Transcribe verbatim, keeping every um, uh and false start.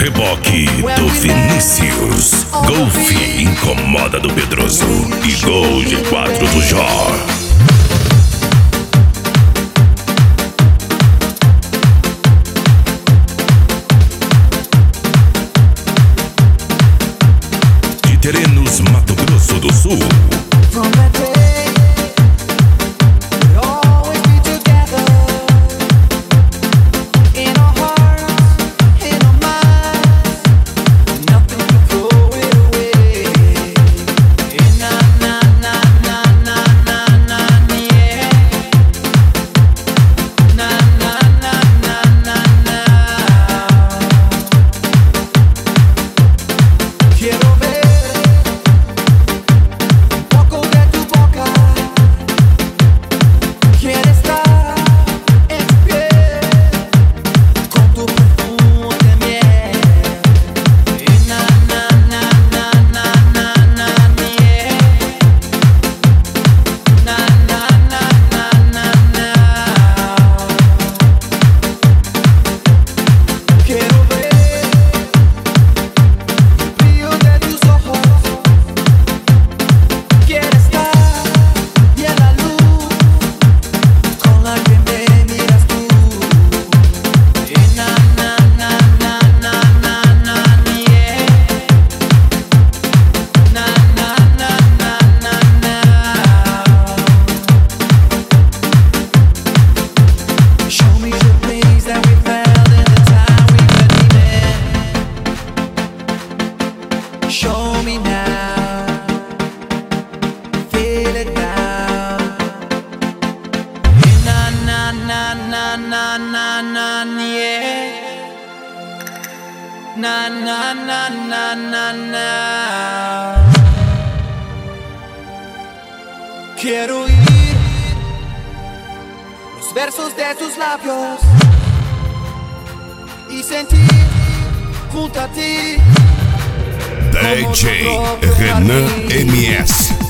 Reboque do Vinícius, Golf incomoda do Pedroso e Gol G quatro do Jó. De Terenos, Mato Grosso do Sul. Show me now, feel it now. Na na na na na na na yeah. Na na na na na na. Quiero oír los versos de tus labios y sentir junto a ti D J Renan M S.